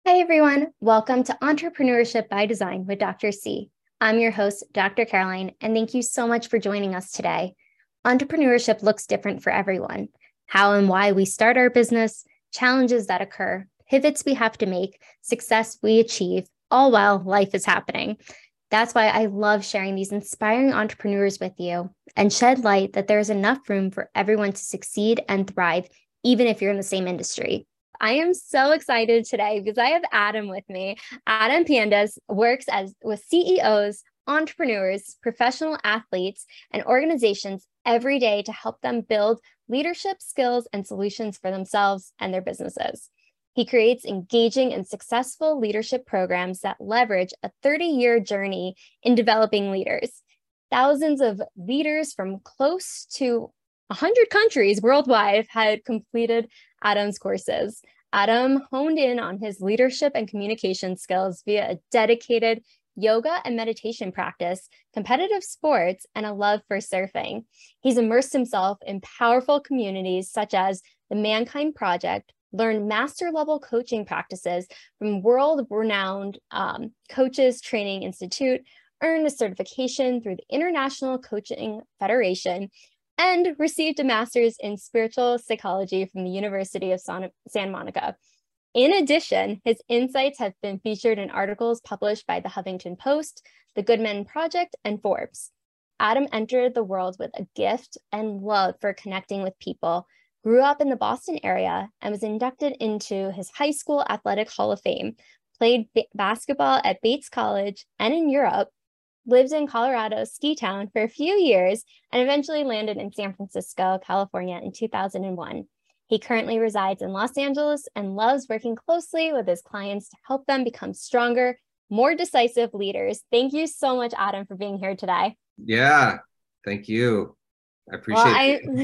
Hi, everyone. Welcome to Entrepreneurship by Design with Dr. C. I'm your host, Dr. Caroline, and thank you so much for joining us today. Entrepreneurship looks different for everyone. How and why we start our business, challenges that occur, pivots we have to make, success we achieve, all while life is happening. That's why I love sharing these inspiring entrepreneurs with you and shed light that there is enough room for everyone to succeed and thrive, even if you're in the same industry. I am so excited today because I have Adam with me. Adam Pandas works with CEOs, entrepreneurs, professional athletes, and organizations every day to help them build leadership skills and solutions for themselves and their businesses. He creates engaging and successful leadership programs that leverage a 30-year journey in developing leaders. Thousands of leaders from close to 100 countries worldwide had completed Adam's courses. Adam honed in on his leadership and communication skills via a dedicated yoga and meditation practice, competitive sports, and a love for surfing. He's immersed himself in powerful communities such as the Mankind Project, learned master-level coaching practices from world-renowned Coaches Training Institute, earned a certification through the International Coaching Federation, and received a master's in spiritual psychology from the University of Santa Monica. In addition, his insights have been featured in articles published by the Huffington Post, the Good Men Project, and Forbes. Adam entered the world with a gift and love for connecting with people, grew up in the Boston area, and was inducted into his high school athletic Hall of Fame, played basketball at Bates College and in Europe, lived in Colorado Ski Town for a few years, and eventually landed in San Francisco, California in 2001. He currently resides in Los Angeles and loves working closely with his clients to help them become stronger, more decisive leaders. Thank you so much, Adam, for being here today. Yeah, thank you. I appreciate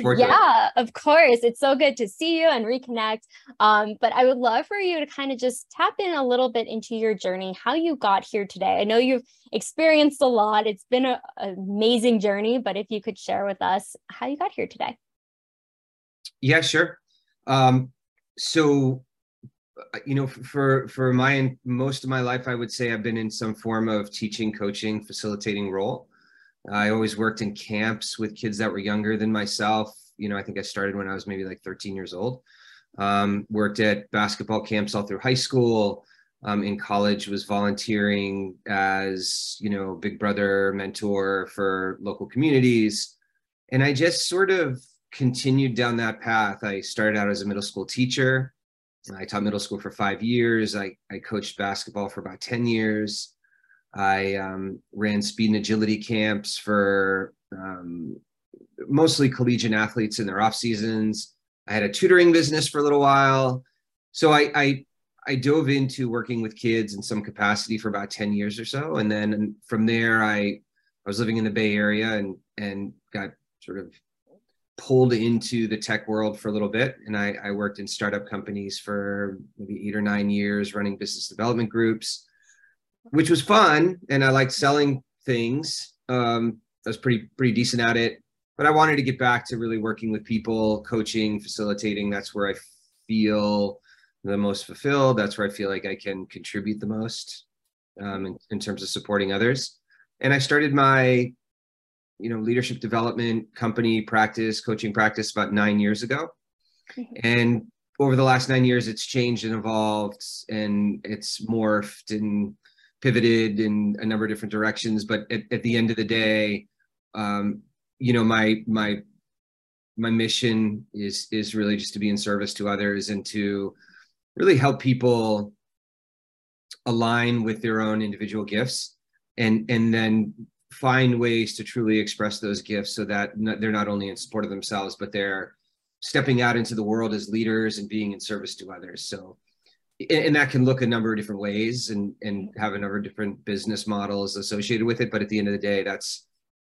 it. Of course. It's so good to see you and reconnect. But I would love for you to kind of just tap in a little bit into your journey, how you got here today. I know you've experienced a lot. It's been an amazing journey, but if you could share with us how you got here today. Yeah, sure. So, for most of my life, I would say I've been in some form of teaching, coaching, facilitating role. I always worked in camps with kids that were younger than myself. I think I started when I was maybe like 13 years old. Worked at basketball camps all through high school. In college, was volunteering as, big brother mentor for local communities. And I just sort of continued down that path. I started out as a middle school teacher. I taught middle school for 5 years. I coached basketball for about 10 years. I ran speed and agility camps for mostly collegiate athletes in their off seasons. I had a tutoring business for a little while. So I dove into working with kids in some capacity for about 10 years or so. And then from there, I was living in the Bay Area and got sort of pulled into the tech world for a little bit. And I worked in startup companies for maybe 8 or 9 years, running business development groups, which was fun. And I liked selling things. I was pretty decent at it, but I wanted to get back to really working with people, coaching, facilitating. That's where I feel the most fulfilled. That's where I feel like I can contribute the most in terms of supporting others. And I started my, leadership development company practice, coaching practice about 9 years ago. And over the last 9 years, it's changed and evolved, and it's morphed and pivoted in a number of different directions. But at the end of the day, my mission is really just to be in service to others and to really help people align with their own individual gifts and then find ways to truly express those gifts so that they're not only in support of themselves, but they're stepping out into the world as leaders and being in service to others. So, and that can look a number of different ways and have a number of different business models associated with it. But at the end of the day, that's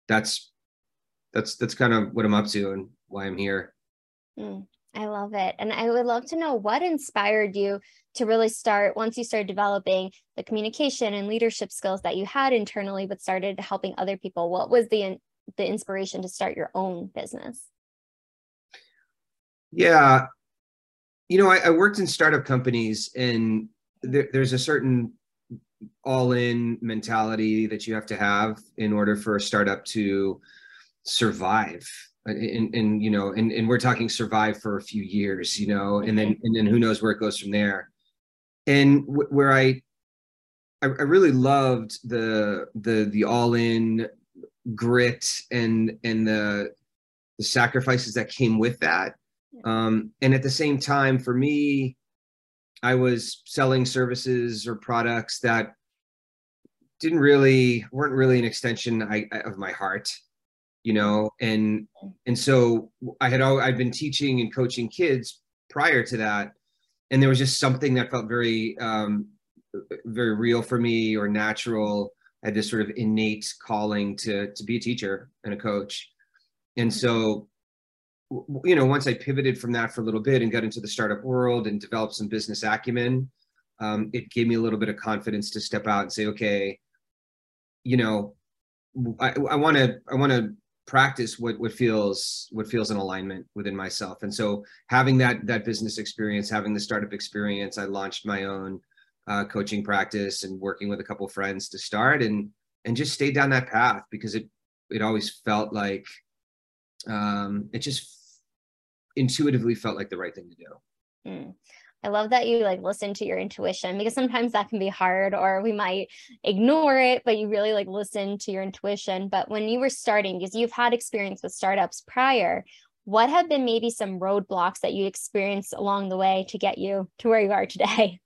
kind of what I'm up to and why I'm here. I love it. And I would love to know what inspired you to really start, once you started developing the communication and leadership skills that you had internally, but started helping other people. What was the inspiration to start your own business? Yeah. I worked in startup companies, and there's a certain all-in mentality that you have to have in order for a startup to survive. And you know, and we're talking survive for a few years, you know, and then who knows where it goes from there. And where I really loved the all-in grit and the sacrifices that came with that. And at the same time, for me, I was selling services or products that weren't really an extension of my heart, you know, and so I'd been teaching and coaching kids prior to that, and there was just something that felt very very real for me, or natural. I had this sort of innate calling to be a teacher and a coach. And so, you know, once I pivoted from that for a little bit and got into the startup world and developed some business acumen, it gave me a little bit of confidence to step out and say, okay, you know, I want to practice what feels in alignment within myself. And so having that business experience, having the startup experience, I launched my own coaching practice and working with a couple of friends to start, and just stayed down that path because it always felt like it just intuitively felt like the right thing to do. I love that you like listen to your intuition, because sometimes that can be hard, or we might ignore it, but you really like listen to your intuition. But when you were starting, because you've had experience with startups prior, what have been maybe some roadblocks that you experienced along the way to get you to where you are today?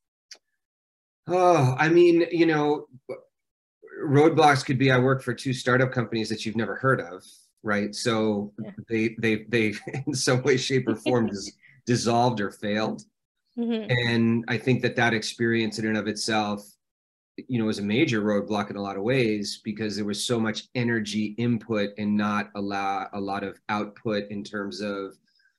Oh, I mean, you know, roadblocks could be I work for 2 startup companies that you've never heard of, right? So they in some way, shape, or form dissolved or failed. And I think that experience in and of itself, you know, was a major roadblock in a lot of ways, because there was so much energy input and not a lot of output in terms of,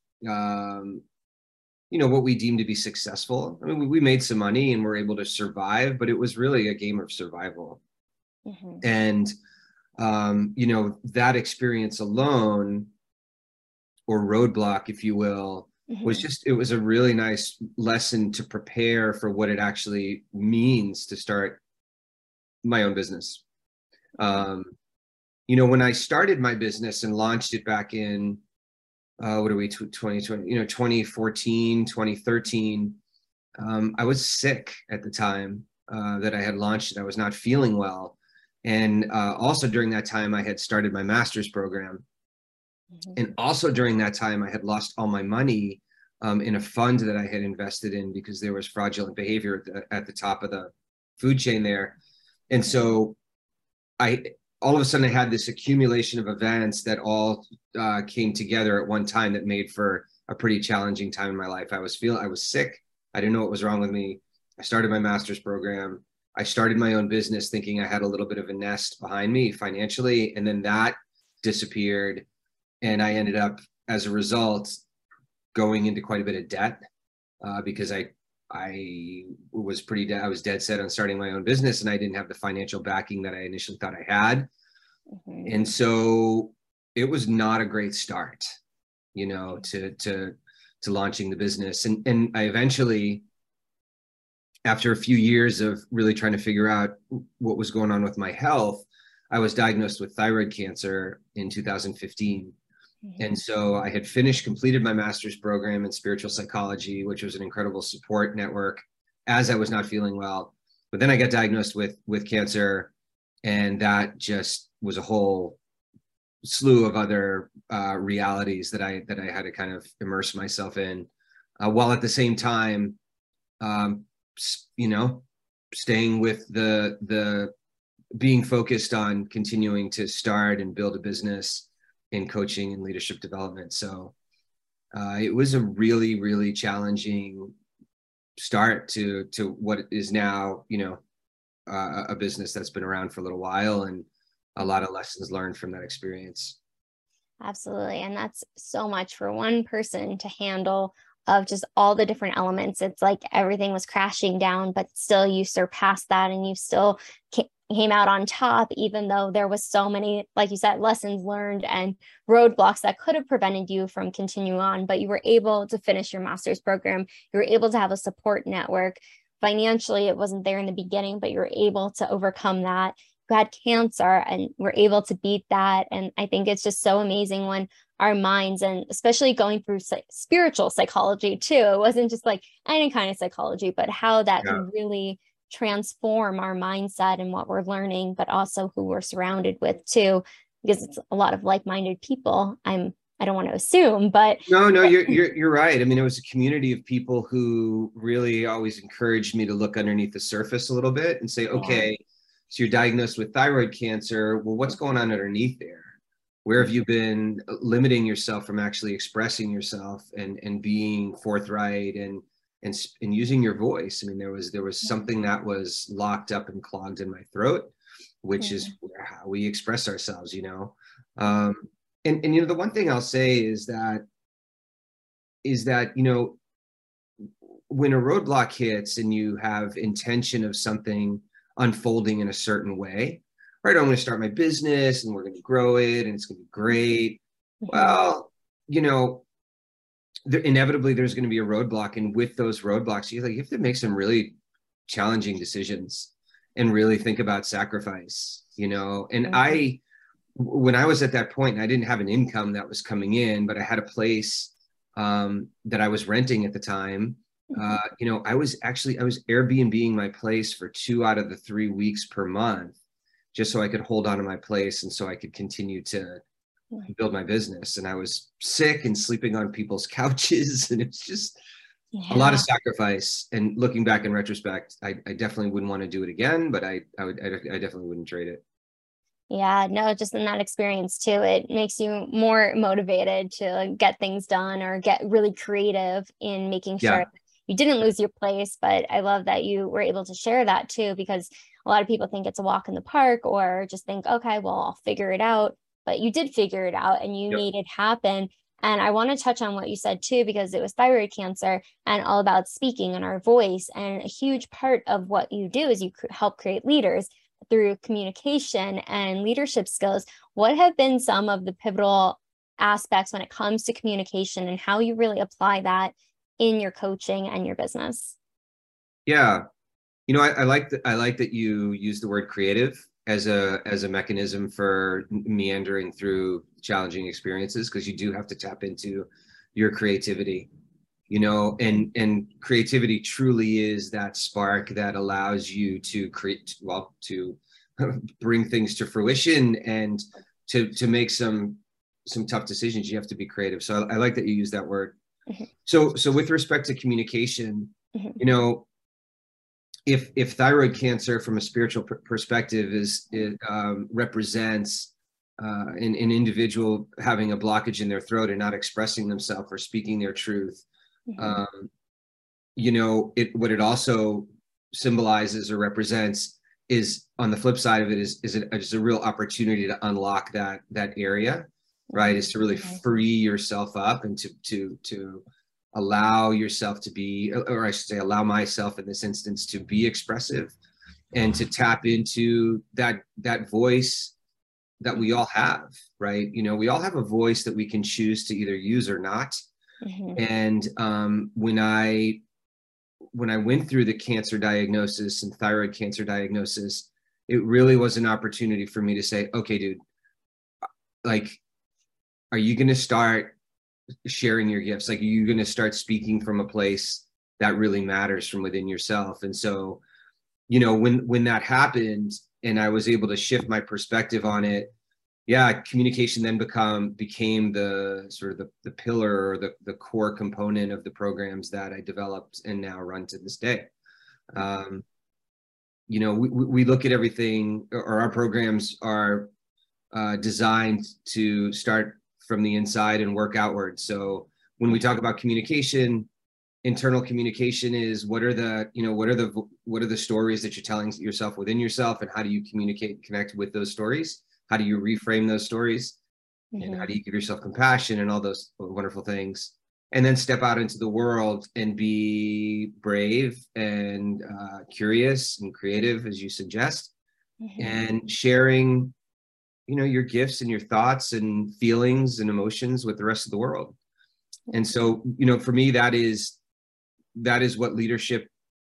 you know, what we deemed to be successful. I mean, we made some money and were able to survive, but it was really a game of survival. And, you know, that experience alone, or roadblock, if you will, it was a really nice lesson to prepare for what it actually means to start my own business. You know, when I started my business and launched it back in, what are we, 2020, you know, 2014, 2013, I was sick at the time that I had launched it. I was not feeling well. And also during that time, I had started my master's program. And also during that time, I had lost all my money in a fund that I had invested in, because there was fraudulent behavior at the top of the food chain there. And so all of a sudden I had this accumulation of events that all came together at one time that made for a pretty challenging time in my life. I was sick. I didn't know what was wrong with me. I started my master's program. I started my own business thinking I had a little bit of a nest behind me financially, and then that disappeared. And I ended up, as a result, going into quite a bit of debt because I was dead set on starting my own business, and I didn't have the financial backing that I initially thought I had. And so it was not a great start, you know, to launching the business. And I eventually, after a few years of really trying to figure out what was going on with my health, I was diagnosed with thyroid cancer in 2015. And so I had completed my master's program in spiritual psychology, which was an incredible support network as I was not feeling well. But then I got diagnosed with cancer, and that just was a whole slew of other realities that I had to kind of immerse myself in, while at the same time, you know, staying with the being focused on continuing to start and build a business in coaching and leadership development. So it was a really, really challenging start to what is now, you know, a business that's been around for a little while, and a lot of lessons learned from that experience. Absolutely. And that's so much for one person to handle, of just all the different elements. It's like everything was crashing down, but still you surpassed that, and you still came out on top, even though there was so many, like you said, lessons learned and roadblocks that could have prevented you from continuing on. But you were able to finish your master's program. You were able to have a support network. financially it wasn't there in the beginning, but you're able to overcome that. You had cancer and were able to beat that. And I think it's just so amazing when our minds, and especially going through spiritual psychology too, it wasn't just like any kind of psychology, but how that can really transform our mindset and what we're learning, but also who we're surrounded with too, because it's a lot of like-minded people. I don't want to assume, but no, you're right. I mean, it was a community of people who really always encouraged me to look underneath the surface a little bit and say, okay, so you're diagnosed with thyroid cancer. Well, what's going on underneath there? Where have you been limiting yourself from actually expressing yourself and being forthright and using your voice? I mean, there was something that was locked up and clogged in my throat, which is how we express ourselves, you know. And you know, the one thing I'll say is that you know, when a roadblock hits and you have intention of something unfolding in a certain way, right? I'm going to start my business and we're going to grow it and it's going to be great. Well, you know, inevitably there's going to be a roadblock, and with those roadblocks, you have to make some really challenging decisions and really think about sacrifice, you know. And when I was at that point, and I didn't have an income that was coming in, but I had a place that I was renting at the time. You know, I was Airbnb-ing my place for 2 out of the 3 weeks per month, just so I could hold on to my place and so I could continue to build my business. And I was sick and sleeping on people's couches, and it's just a lot of sacrifice. And looking back in retrospect, I definitely wouldn't want to do it again, but I definitely wouldn't trade it. Yeah, no, just in that experience too, it makes you more motivated to get things done or get really creative in making sure you didn't lose your place. But I love that you were able to share that too, because a lot of people think it's a walk in the park or just think, okay, well, I'll figure it out. But you did figure it out and you made it happen. And I want to touch on what you said too, because it was thyroid cancer and all about speaking and our voice. And a huge part of what you do is you help create leaders through communication and leadership skills. What have been some of the pivotal aspects when it comes to communication and how you really apply that in your coaching and your business? Yeah. You know, I like that you use the word creative as a mechanism for meandering through challenging experiences, because you do have to tap into your creativity, you know, and creativity truly is that spark that allows you to create, well, to bring things to fruition and to make some tough decisions. You have to be creative. So I like that you use that word. So with respect to communication, you know, if thyroid cancer from a spiritual perspective represents an individual having a blockage in their throat and not expressing themselves or speaking their truth, you know, what it also symbolizes or represents is, on the flip side of it, is a real opportunity to unlock that area, right? Is to really free yourself up and to allow yourself to be, or I should say, allow myself in this instance to be expressive and to tap into that voice that we all have, right? You know, we all have a voice that we can choose to either use or not. And when I went through the cancer diagnosis and thyroid cancer diagnosis, it really was an opportunity for me to say, okay, dude, like, are you going to start sharing your gifts? Like, are you going to start speaking from a place that really matters from within yourself? And so, you know, when that happened and I was able to shift my perspective on it, communication then became the sort of the pillar or the core component of the programs that I developed and now run to this day. You know, we look at everything, or our programs are designed to start from the inside and work outward. So when we talk about communication, internal communication is what are the stories that you're telling yourself within yourself, and how do you connect with those stories? How do you reframe those stories? And how do you give yourself compassion and all those wonderful things? And then step out into the world and be brave and curious and creative, as you suggest, and sharing, you know, your gifts and your thoughts and feelings and emotions with the rest of the world. And so, you know, for me, that is what leadership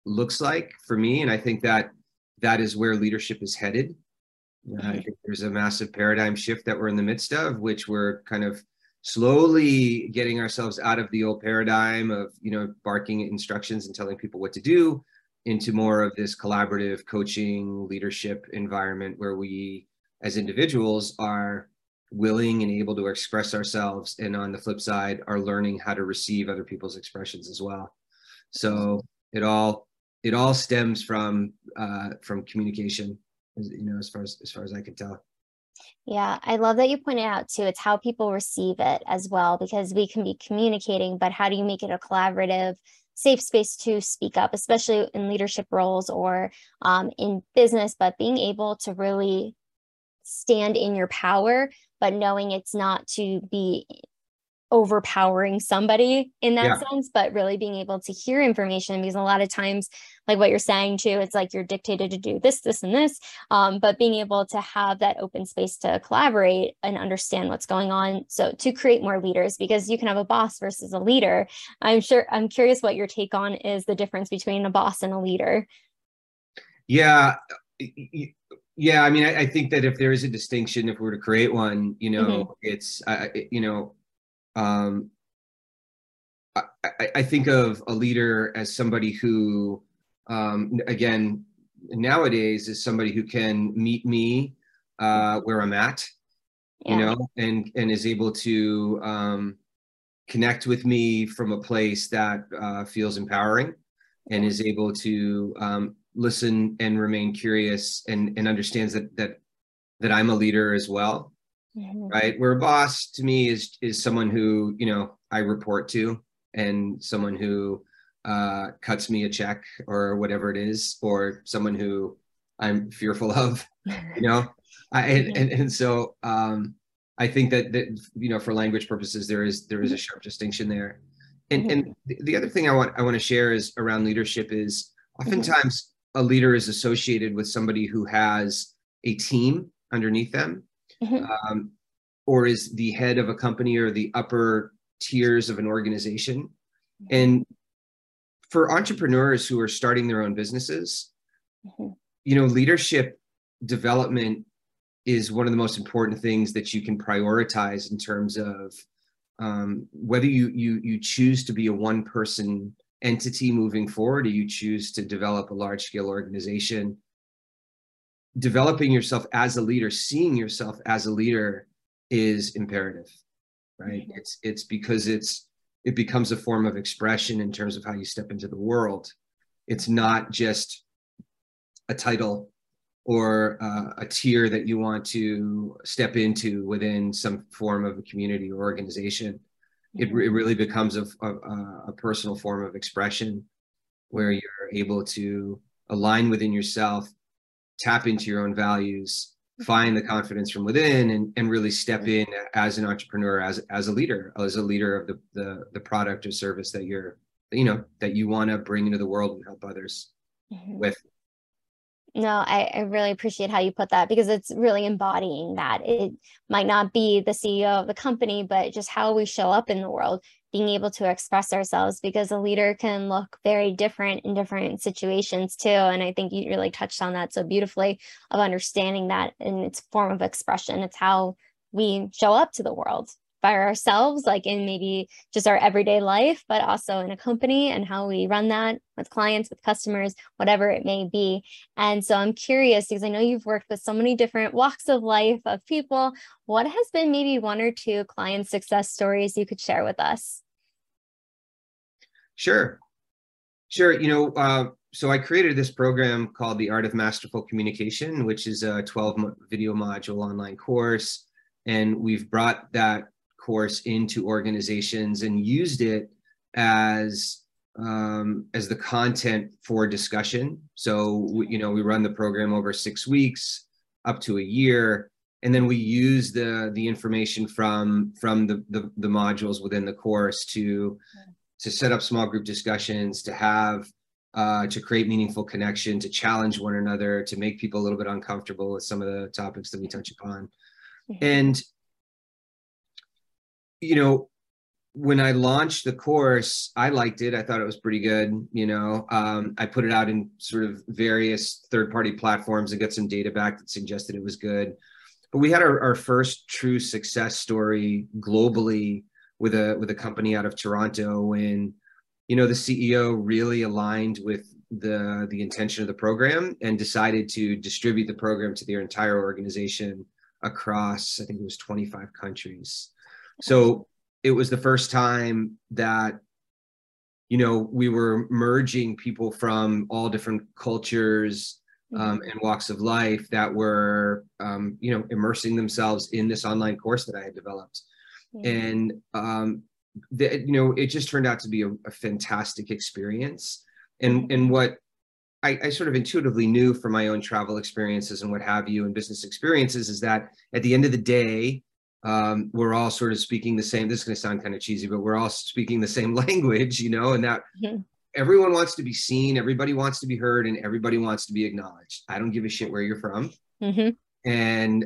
looks like for me. And I think that that is where leadership is headed. I think there's a massive paradigm shift that we're in the midst of, which we're kind of slowly getting ourselves out of the old paradigm of, barking instructions and telling people what to do, into more of this collaborative coaching leadership environment where we as individuals are willing and able to express ourselves, and on the flip side are learning how to receive other people's expressions as well. So it all stems from communication, as far as I can tell. Yeah, I love that you pointed out too. It's how people receive it as well, because we can be communicating, but how do you make it a collaborative, safe space to speak up, especially in leadership roles or in business, but being able to really stand in your power, but knowing it's not to be overpowering somebody in that sense, but really being able to hear information, because a lot of times, like what you're saying too, it's like you're dictated to do this, this, and this, but being able to have that open space to collaborate and understand what's going on. So to create more leaders, because you can have a boss versus a leader. I'm curious what your take on is the difference between a boss and a leader. Yeah. Yeah. I mean, I think that if there is a distinction, if we were to create one, it's, I think of a leader as somebody who, again, nowadays is somebody who can meet me where I'm at, and is able to connect with me from a place that feels empowering, and is able to listen and remain curious, and understands that I'm a leader as well. Right. Where a boss to me is someone who, I report to, and someone who cuts me a check or whatever it is, or someone who I'm fearful of, so I think that for language purposes, there is a sharp distinction there. And the other thing I want to share is around leadership is oftentimes a leader is associated with somebody who has a team underneath them. Or is the head of a company or the upper tiers of an organization. And for entrepreneurs who are starting their own businesses, leadership development is one of the most important things that you can prioritize in terms of whether you choose to be a one-person entity moving forward, or you choose to develop a large-scale organization. Developing yourself as a leader, seeing yourself as a leader, is imperative, right? It's because it becomes a form of expression in terms of how you step into the world. It's not just a title or a tier that you want to step into within some form of a community or organization. It really becomes a personal form of expression, where you're able to align within yourself, tap into your own values, find the confidence from within, and really step in as an entrepreneur, as a leader of the product or service that that you want to bring into the world and help others with. No, I really appreciate how you put that, because it's really embodying that. It might not be the CEO of the company, but just how we show up in the world, being able to express ourselves, because a leader can look very different in different situations too. And I think you really touched on that so beautifully, of understanding that in its form of expression. It's how we show up to the world by ourselves, like in maybe just our everyday life, but also in a company, and how we run that with clients, with customers, whatever it may be. And so I'm curious, because I know you've worked with so many different walks of life of people. What has been maybe one or two client success stories you could share with us? Sure. So I created this program called The Art of Masterful Communication, which is a 12-video module online course. And we've brought that course into organizations and used it as the content for discussion. So we run the program over 6 weeks, up to a year, and then we use the information from the modules within the course to set up small group discussions, to have to create meaningful connection, to challenge one another, to make people a little bit uncomfortable with some of the topics that we touch upon. And when I launched the course, I liked it. I thought it was pretty good. I put it out in sort of various third-party platforms and got some data back that suggested it was good. But we had our first true success story globally with a company out of Toronto when, the CEO really aligned with the intention of the program and decided to distribute the program to their entire organization across, I think it was 25 countries. So it was the first time that, we were merging people from all different cultures and walks of life that were, immersing themselves in this online course that I had developed. And, it just turned out to be a fantastic experience. And what I sort of intuitively knew from my own travel experiences and what have you and business experiences is that at the end of the day, we're all sort of speaking the same, this is going to sound kind of cheesy, but we're all speaking the same language, and that everyone wants to be seen, everybody wants to be heard, and everybody wants to be acknowledged. I don't give a shit where you're from. And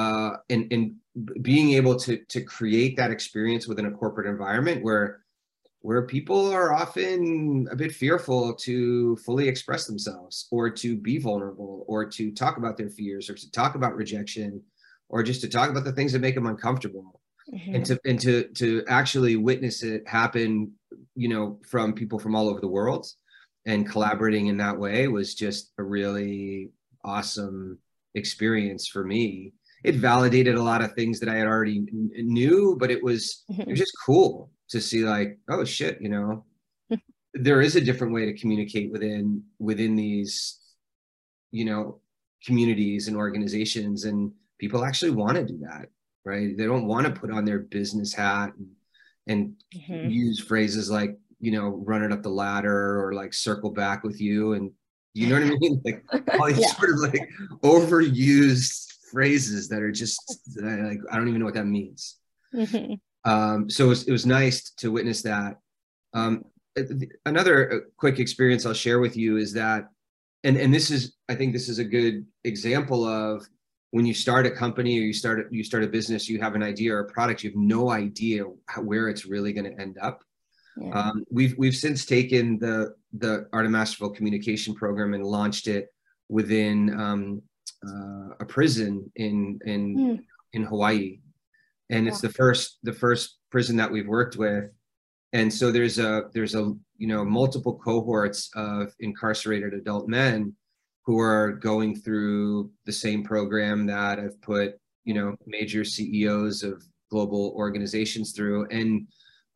being able to create that experience within a corporate environment where people are often a bit fearful to fully express themselves or to be vulnerable or to talk about their fears or to talk about rejection or just to talk about the things that make them uncomfortable. And to actually witness it happen, from people from all over the world and collaborating in that way was just a really awesome experience for me. It validated a lot of things that I had already knew, but it was just cool to see like, oh shit, there is a different way to communicate within these, communities and organizations, and people actually want to do that, right? They don't want to put on their business hat and use phrases like, run it up the ladder or like circle back with you. And you know what I mean? Like all these sort of like overused phrases that are just like, I don't even know what that means. So it was nice to witness that. Another quick experience I'll share with you is that, and this is, I think this is a good example of when you start a company or you start a business, you have an idea or a product, you have no idea where it's really going to end up. We've since taken the Art of Masterful Communication program and launched it within a prison in Hawaii, and it's the first prison that we've worked with. And so there's multiple cohorts of incarcerated adult men who are going through the same program that I've put major CEOs of global organizations through, and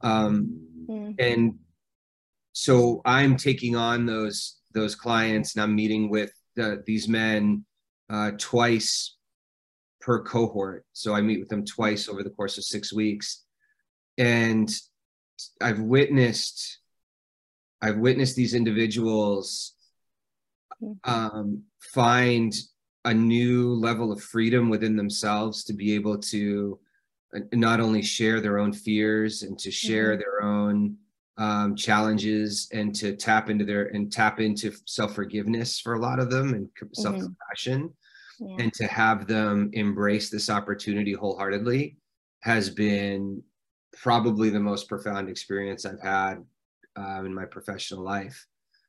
so I'm taking on those clients, and I'm meeting with these men twice per cohort. So I meet with them twice over the course of 6 weeks, and I've witnessed these individuals find a new level of freedom within themselves to be able to not only share their own fears and to share their own challenges and to tap into self-forgiveness for a lot of them and self-compassion, and to have them embrace this opportunity wholeheartedly has been probably the most profound experience I've had in my professional life.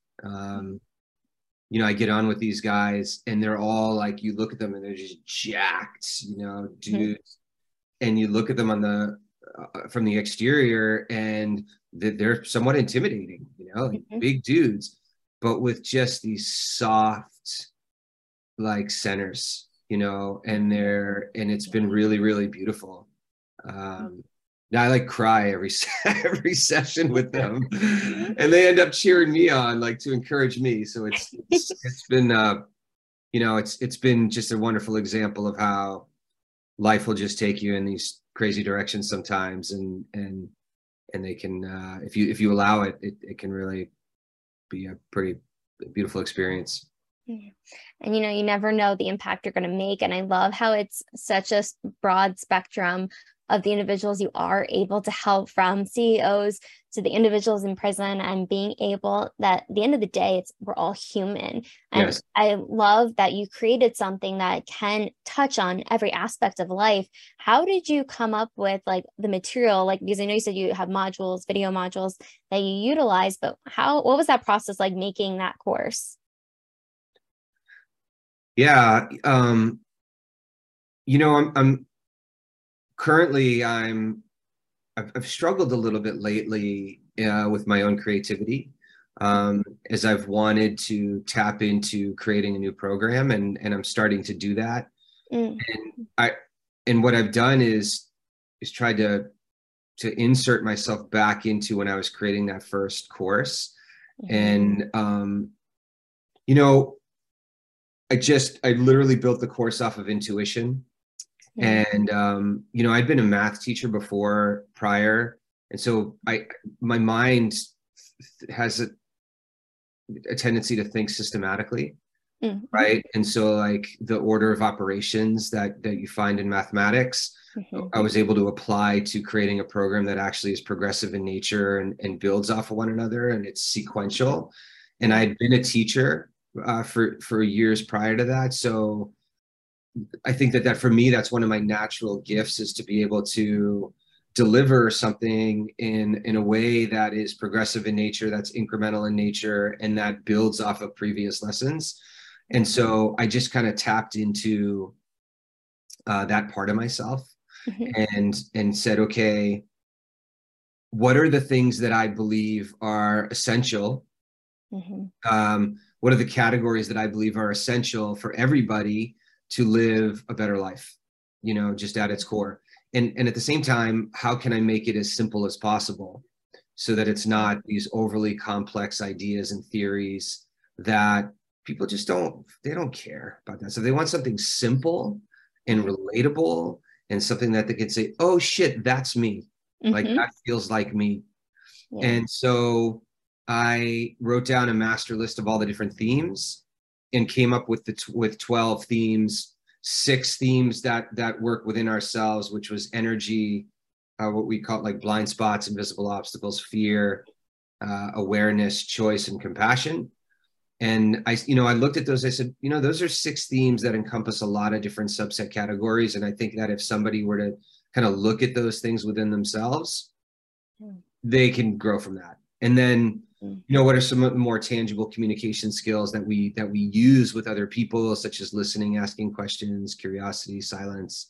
I get on with these guys and they're all like, you look at them and they're just jacked, dudes. And you look at them from the exterior and they're somewhat intimidating, like big dudes, but with just these soft, like centers, and it's been really, really beautiful. Now I like cry every session with them, and they end up cheering me on, like to encourage me. So it's been it's been just a wonderful example of how life will just take you in these crazy directions sometimes, and they can if you allow it, it can really be a pretty beautiful experience. And you never know the impact you're going to make. And I love how it's such a broad spectrum of the individuals you are able to help, from CEOs to the individuals in prison, and being able that at the end of the day, we're all human. And Yes. I love that you created something that can touch on every aspect of life. How did you come up with like the material? Like, because I know you said you have modules, video modules that you utilize, but what was that process like making that course? Yeah. I'm currently, I've struggled a little bit lately with my own creativity, as I've wanted to tap into creating a new program, and I'm starting to do that. Mm. And what I've done is tried to insert myself back into when I was creating that first course. Mm-hmm. And you know, I literally built the course off of intuition. Mm-hmm. And I'd been a math teacher before prior, and so my mind has a tendency to think systematically, Mm-hmm. right? And so like the order of operations that you find in mathematics, Mm-hmm. I was able to apply to creating a program that actually is progressive in nature and builds off of one another, and it's sequential. And I'd been a teacher for years prior to that, so I think that for me, that's one of my natural gifts, is to be able to deliver something in a way that is progressive in nature, that's incremental in nature, and that builds off of previous lessons. And so I just kind of tapped into that part of myself, Mm-hmm. and said, okay, what are the things that I believe are essential? Mm-hmm. What are the categories that I believe are essential for everybody to live a better life, just at its core? And at the same time, how can I make it as simple as possible so that it's not these overly complex ideas and theories that people just they don't care about that. So they want something simple and relatable, and something that they can say, oh shit, that's me. Like Mm-hmm. that feels like me. Yeah. And so I wrote down a master list of all the different themes and came up with with 12 themes, 6 themes that work within ourselves, which was energy, what we call like blind spots, invisible obstacles, fear, awareness, choice, and compassion. And I looked at those, I said, those are 6 themes that encompass a lot of different subset categories. And I think that if somebody were to kind of look at those things within themselves, they can grow from that. And then, what are some more tangible communication skills that we use with other people, such as listening, asking questions, curiosity, silence,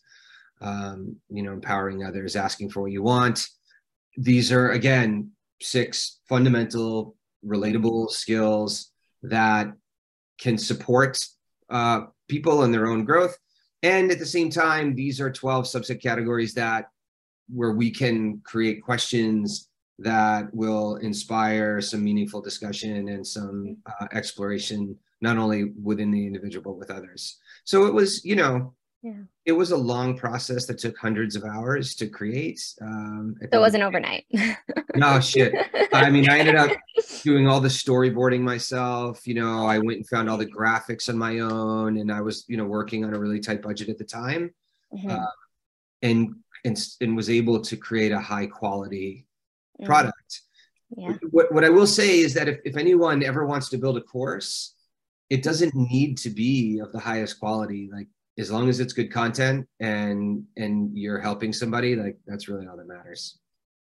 empowering others, asking for what you want. These are, again, 6 fundamental, relatable skills that can support people in their own growth. And at the same time, these are 12 subset categories where we can create questions that will inspire some meaningful discussion and some exploration, not only within the individual, but with others. So it was, it was a long process that took hundreds of hours to create. So it wasn't overnight. No, shit. I mean, I ended up doing all the storyboarding myself. I went and found all the graphics on my own, and I was, working on a really tight budget at the time, and was able to create a high quality product. Yeah. What I will say is that if anyone ever wants to build a course, it doesn't need to be of the highest quality. Like, as long as it's good content and you're helping somebody, like, that's really all that matters.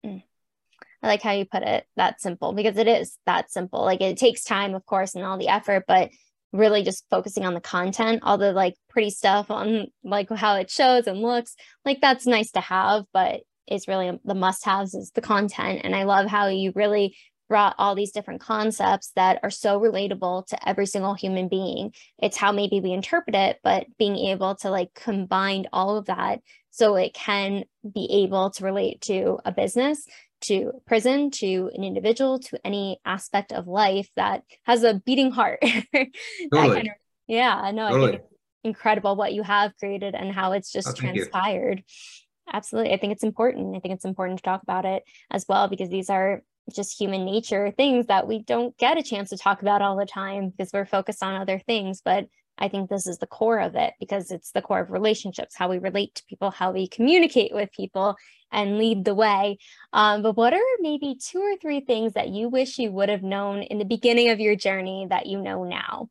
I like how you put it, that simple, because it is that simple. Like, it takes time, of course, and all the effort, but really just focusing on the content, all the like pretty stuff on like how it shows and looks, like that's nice to have, but it's really the must-haves is the content. And I love how you really brought all these different concepts that are so relatable to every single human being. It's how maybe we interpret it, but being able to like combine all of that so it can be able to relate to a business, to prison, to an individual, to any aspect of life that has a beating heart. Totally. I Totally. think it's incredible what you have created and how it's just transpired. Absolutely. I think it's important. I think it's important to talk about it as well, because these are just human nature things that we don't get a chance to talk about all the time because we're focused on other things. But I think this is the core of it, because it's the core of relationships, how we relate to people, how we communicate with people and lead the way. But what are maybe 2 or 3 things that you wish you would have known in the beginning of your journey that you know now?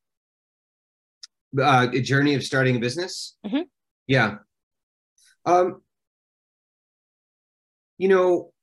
A journey of starting a business. Mm-hmm. Yeah. You know,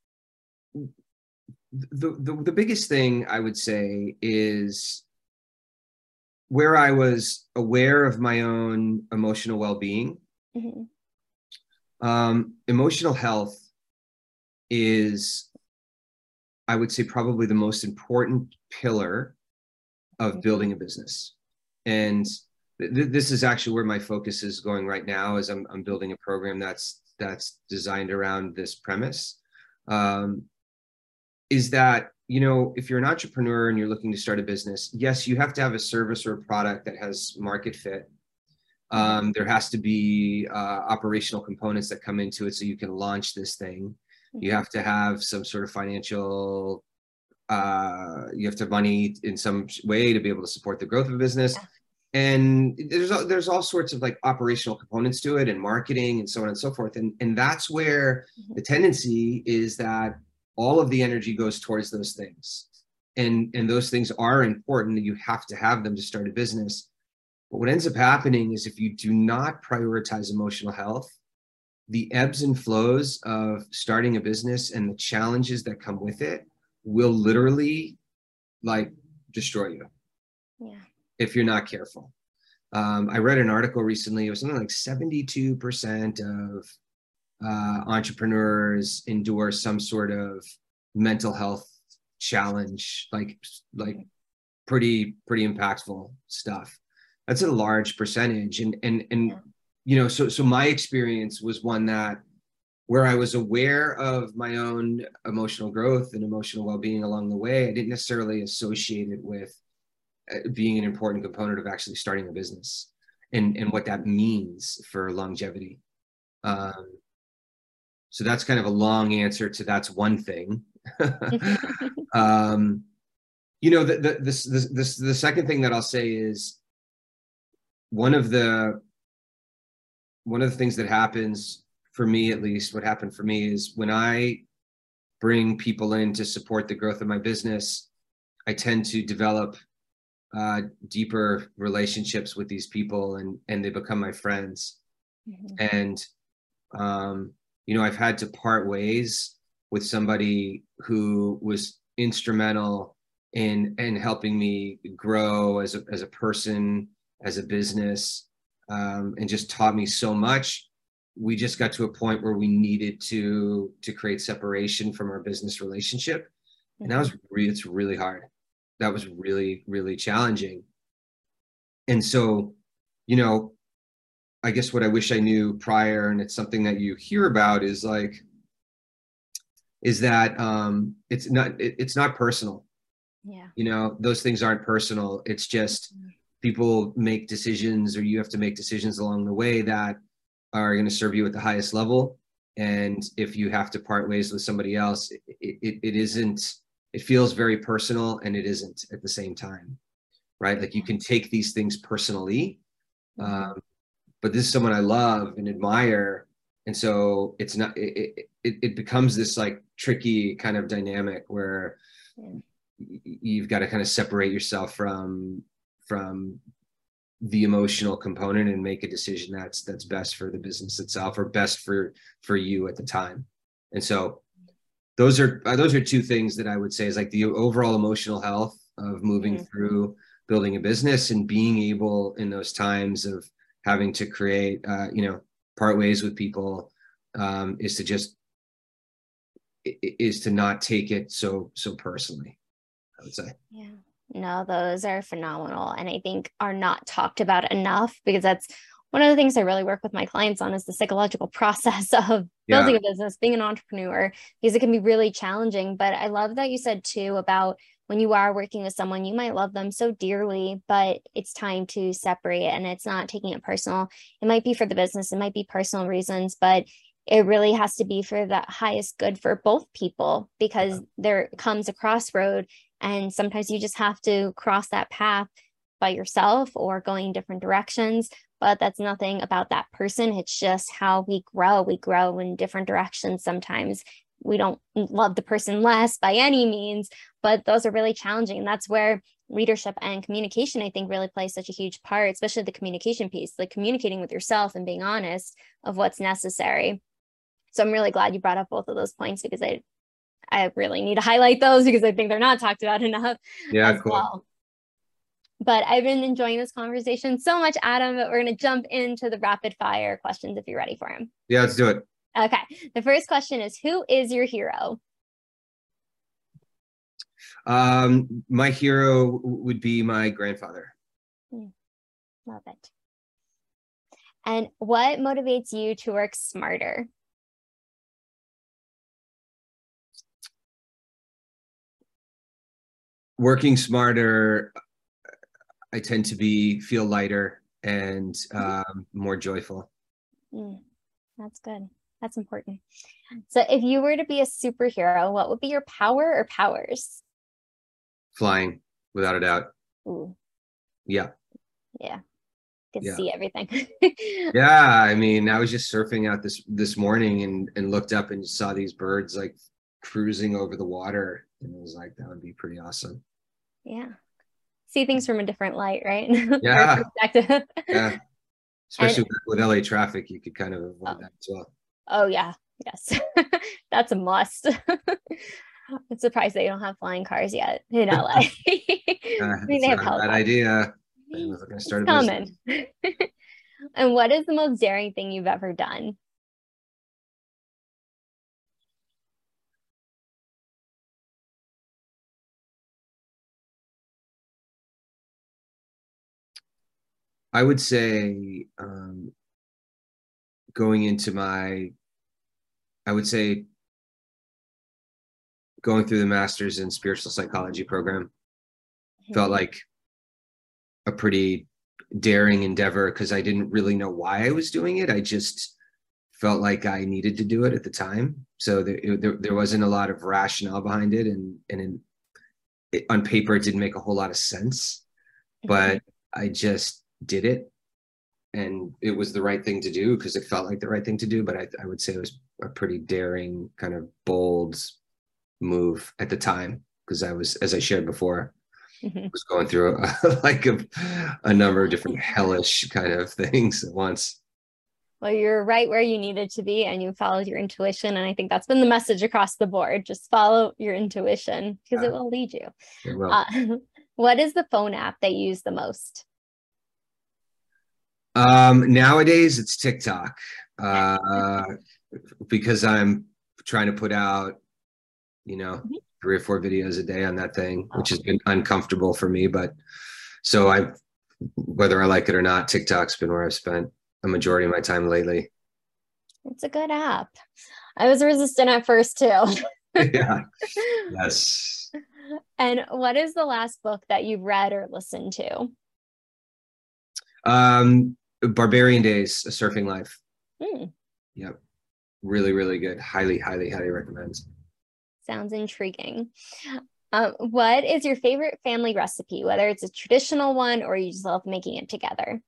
the biggest thing I would say is where I was aware of my own emotional well-being. Mm-hmm. Emotional health is, I would say, probably the most important pillar of building a business. And this is actually where my focus is going right now, is I'm building a program that's designed around this premise. Is that, you know, if you're an entrepreneur and you're looking to start a business, yes, you have to have a service or a product that has market fit. There has to be operational components that come into it so you can launch this thing. You have to have some sort of financial, you have to have money in some way to be able to support the growth of a business. And there's all sorts of like operational components to it, and marketing and so on and so forth. And that's where the tendency is that all of the energy goes towards those things. And those things are important. You have to have them to start a business. But what ends up happening is, if you do not prioritize emotional health, the ebbs and flows of starting a business and the challenges that come with it will literally like destroy you. Yeah. If you're not careful. I read an article recently. It was something like 72% of entrepreneurs endure some sort of mental health challenge, like pretty impactful stuff. That's a large percentage. And you know, so my experience was one that, where I was aware of my own emotional growth and emotional well-being along the way, I didn't necessarily associate it with being an important component of actually starting a business and what that means for longevity. So that's kind of a long answer to that's one thing. You know, the second thing that I'll say is one of the things that happens for me, at least what happened for me, is when I bring people in to support the growth of my business, I tend to develop deeper relationships with these people, and they become my friends. And you know, I've had to part ways with somebody who was instrumental in helping me grow as a person, as a business, and just taught me so much. We just got to a point where we needed to create separation from our business relationship, and that was it's really hard. That was really, really challenging. And so, you know, I guess what I wish I knew prior, and it's something that you hear about, is that it's not personal. Yeah. You know, those things aren't personal. It's just people make decisions, or you have to make decisions along the way that are going to serve you at the highest level. And if you have to part ways with somebody else, it isn't, it feels very personal, and it isn't at the same time, right? Like, you can take these things personally, but this is someone I love and admire. And so it's not, it becomes this like tricky kind of dynamic where you've got to kind of separate yourself from the emotional component and make a decision that's best for the business itself, or best for you at the time. And so those are 2 things that I would say is like the overall emotional health of moving through building a business, and being able in those times of having to create, you know, part ways with people, is to not take it so personally, I would say. Yeah. No, those are phenomenal, and I think are not talked about enough, because that's one of the things I really work with my clients on, is the psychological process of building a business, being an entrepreneur, because it can be really challenging. But I love that you said too about when you are working with someone, you might love them so dearly, but it's time to separate, and it's not taking it personal. It might be for the business, it might be personal reasons, but it really has to be for the highest good for both people, because there comes a crossroad, and sometimes you just have to cross that path by yourself or going different directions, but that's nothing about that person. It's just how we grow. We grow in different directions. Sometimes we don't love the person less by any means, but those are really challenging. And that's where leadership and communication, I think, really plays such a huge part, especially the communication piece, like communicating with yourself and being honest of what's necessary. So I'm really glad you brought up both of those points, because I really need to highlight those, because I think they're not talked about enough as cool. well. But I've been enjoying this conversation so much, Adam, that we're going to jump into the rapid fire questions if you're ready for them. Yeah, let's do it. Okay. The first question is, who is your hero? My hero would be my grandfather. Love it. And what motivates you to work smarter? Working smarter, I tend to feel lighter and more joyful. That's good. That's important. So if you were to be a superhero, what would be your power or powers? Flying, without a doubt. Ooh. Yeah. Yeah. Could see everything. Yeah. I mean, I was just surfing out this morning and looked up and saw these birds like cruising over the water. And it was like, that would be pretty awesome. Yeah. See things from a different light, right? Yeah. Yeah. Especially with LA traffic, you could kind of avoid that as well. Oh, yeah. Yes. That's a must. I'm surprised they don't have flying cars yet in LA. I mean, they have helicopters. Bad idea. It's coming. And what is the most daring thing you've ever done? I would say going through the master's in spiritual psychology program felt like a pretty daring endeavor, because I didn't really know why I was doing it. I just felt like I needed to do it at the time. So there wasn't a lot of rationale behind it. And on paper, it didn't make a whole lot of sense, but I just did it. And it was the right thing to do because it felt like the right thing to do. But I would say it was a pretty daring, kind of bold move at the time, because I was, as I shared before, was going through a number of different hellish kind of things at once. Well, you're right where you needed to be, and you followed your intuition. And I think that's been the message across the board. Just follow your intuition, because it will lead you. It will. What is the phone app that you use the most? Nowadays it's TikTok, because I'm trying to put out, 3 or 4 videos a day on that thing, which has been uncomfortable for me. But so whether I like it or not, TikTok's been where I've spent a majority of my time lately. It's a good app. I was resistant at first too. Yeah. Yes. And what is the last book that you've read or listened to? Barbarian Days, A Surfing Life. Yep. Really, really good. Highly, highly, highly recommend. Sounds intriguing. What is your favorite family recipe, whether it's a traditional one or you just love making it together?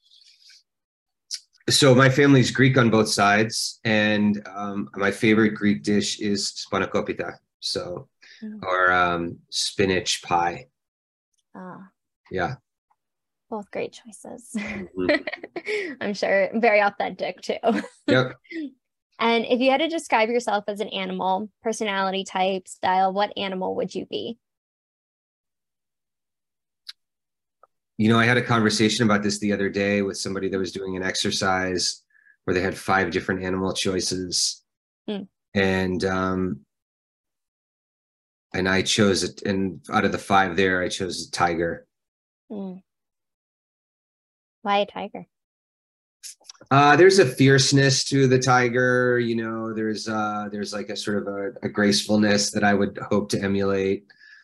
So my family's Greek on both sides, and my favorite Greek dish is spanakopita, or spinach pie. Yeah. Both great choices. I'm sure very authentic too. Yep. And if you had to describe yourself as an animal, personality type, style, what animal would you be? I had a conversation about this the other day with somebody that was doing an exercise where they had 5 different animal choices. And I chose it. And out of the 5 there, I chose a tiger. Why a tiger? There's a fierceness to the tiger, there's like a sort of a gracefulness that I would hope to emulate.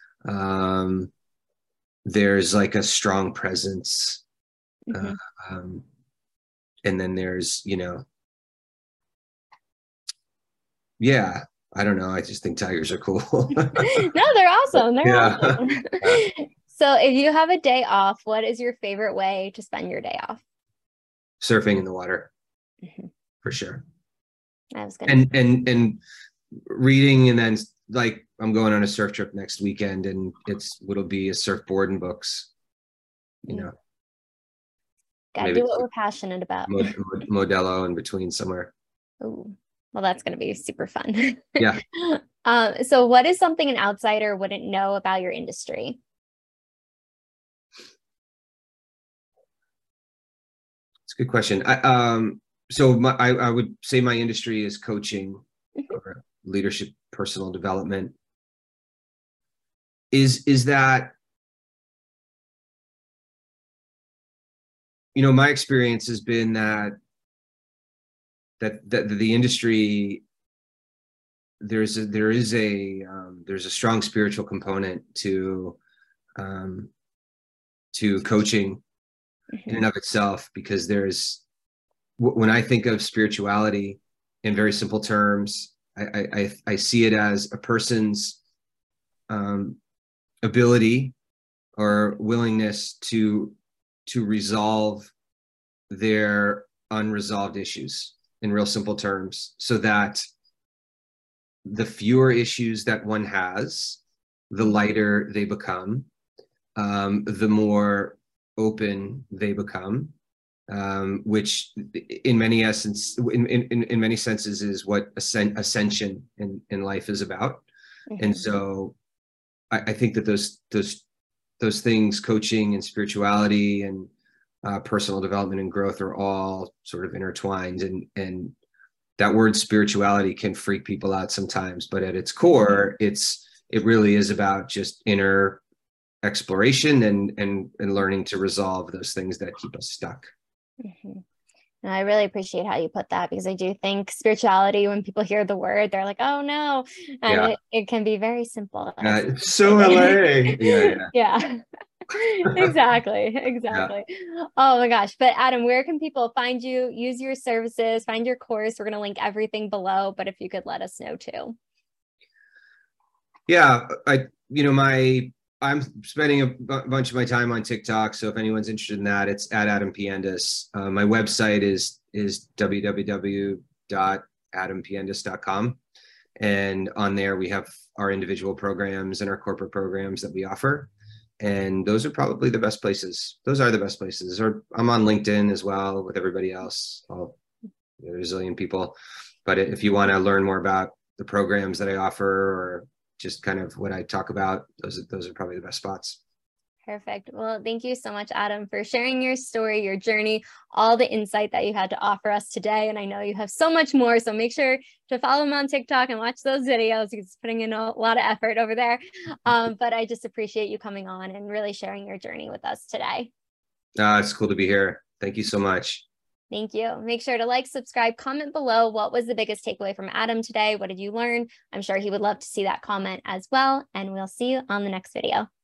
There's like a strong presence. And then there's, I don't know. I just think tigers are cool. No, they're awesome. They're awesome. So if you have a day off, what is your favorite way to spend your day off? Surfing in the water, Mhm. for sure. I was gonna. And reading, and then like I'm going on a surf trip next weekend, and it'll be a surfboard and books. Gotta Maybe do what we're passionate about. Modelo in between somewhere. Oh, well, that's gonna be super fun. Yeah. So what is something an outsider wouldn't know about your industry? It's a good question. I would say my industry is coaching, or leadership, personal development. Is that, my experience has been that the industry, there's a strong spiritual component to coaching in and of itself, because when I think of spirituality in very simple terms, I see it as a person's ability or willingness to resolve their unresolved issues in real simple terms, so that the fewer issues that one has, the lighter they become, the more open they become, which in many senses is what ascension in life is about. And so I think that those things, coaching and spirituality and personal development and growth, are all sort of intertwined, and that word spirituality can freak people out sometimes, but at its core, it really is about just inner exploration and learning to resolve those things that keep us stuck. And I really appreciate how you put that, because I do think spirituality, when people hear the word, they're like, oh no. And it can be very simple. It's so LA. Yeah. Exactly. Oh my gosh. But Adam, where can people find you, use your services, find your course? We're going to link everything below, but if you could let us know too. Yeah, I'm spending a bunch of my time on TikTok, so if anyone's interested in that, it's at Adam Piendas. My website is www.adampiendas.com, and on there we have our individual programs and our corporate programs that we offer, and those are probably the best places. Those are the best places. Or I'm on LinkedIn as well with everybody else, there's a zillion people. But if you want to learn more about the programs that I offer, or just kind of what I talk about, those are probably the best spots. Perfect. Well, thank you so much, Adam, for sharing your story, your journey, all the insight that you had to offer us today. And I know you have so much more, so make sure to follow him on TikTok and watch those videos. He's putting in a lot of effort over there. But I just appreciate you coming on and really sharing your journey with us today. It's cool to be here. Thank you so much. Thank you. Make sure to like, subscribe, comment below. What was the biggest takeaway from Adam today? What did you learn? I'm sure he would love to see that comment as well. And we'll see you on the next video.